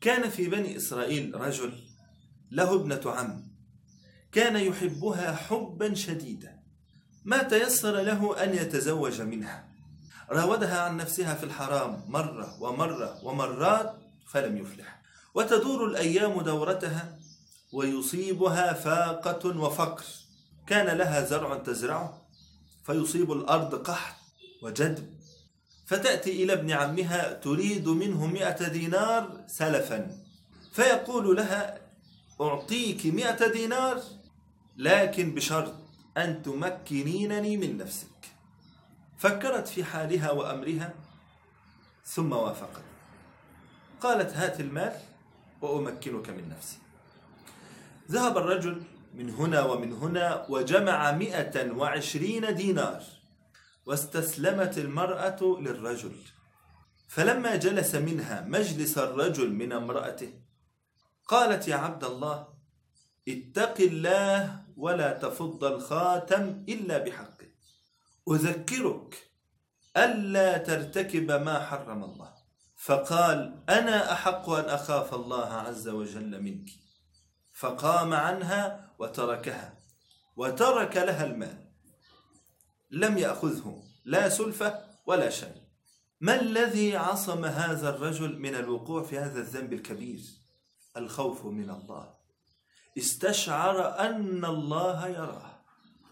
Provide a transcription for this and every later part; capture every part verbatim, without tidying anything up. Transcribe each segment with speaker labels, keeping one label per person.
Speaker 1: كان في بني إسرائيل رجل له ابنة عم، كان يحبها حبا شديدا، ما تيسر له أن يتزوج منها، راودها عن نفسها في الحرام مرة ومرة ومرات فلم يفلح، وتدور الأيام دورتها ويصيبها فاقة وفقر. كان لها زرع تزرعه فيصيب الأرض قحط وجدب، فتأتي إلى ابن عمها تريد منه مئة دينار سلفا، فيقول لها أعطيك مئة دينار لكن بشرط أن تمكنينني من نفسك. فكرت في حالها وأمرها ثم وافقت، قالت هات المال وأمكنك من نفسي. ذهب الرجل من هنا ومن هنا وجمع مئة وعشرين دينار، واستسلمت المرأة للرجل. فلما جلس منها مجلس الرجل من امرأته قالت يا عبد الله اتق الله ولا تفض الخاتم إلا بحقه، أذكرك ألا ترتكب ما حرم الله. فقال أنا أحق أن أخاف الله عز وجل منك، فقام عنها وتركها وترك لها المال، لم يأخذه لا سلفة ولا شيء. ما الذي عصم هذا الرجل من الوقوع في هذا الذنب الكبير؟ الخوف من الله، استشعر أن الله يراه.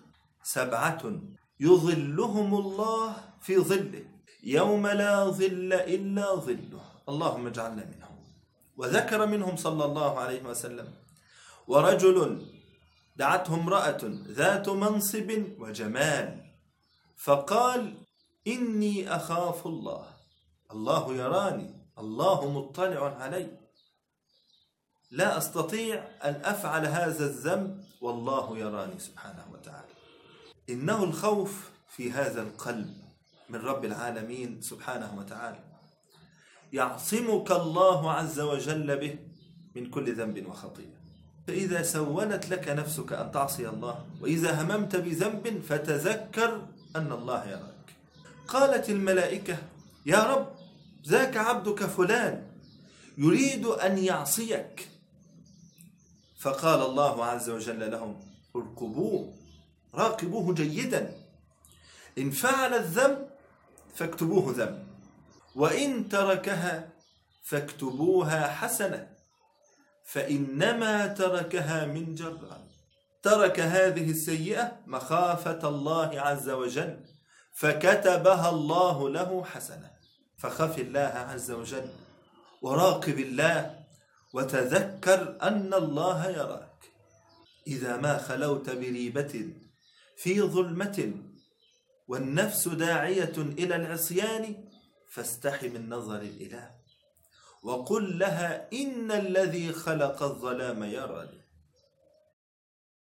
Speaker 1: سبعة يظلهم الله في ظله يوم لا ظل إلا ظله، اللهم اجعلنا منهم. وذكر منهم صلى الله عليه وسلم ورجل دعته امرأة ذات منصب وجمال فقال إني أخاف الله، الله يراني، الله مطلع علي، لا أستطيع أن أفعل هذا الذنب والله يراني سبحانه وتعالى. إنه الخوف في هذا القلب من رب العالمين سبحانه وتعالى يعصمك الله عز وجل به من كل ذنب وخطيئة. فإذا سولت لك نفسك أن تعصي الله وإذا هممت بذنب فتذكر أن الله يراك. قالت الملائكة يا رب ذاك عبدك فلان يريد أن يعصيك. فقال الله عز وجل لهم ارقبوه، راقبوه جيدا، إن فعل الذنب فاكتبوه ذنب، وإن تركها فاكتبوها حسنة، فإنما تركها من جراء، ترك هذه السيئة مخافة الله عز وجل فكتبها الله له حسنة. فخف الله عز وجل وراقب الله وتذكر أن الله يراك. إذا ما خلوت بريبة في ظلمة والنفس داعية إلى العصيان فاستح من نظر الإله وقل لها إن الذي خلق الظلام يراني.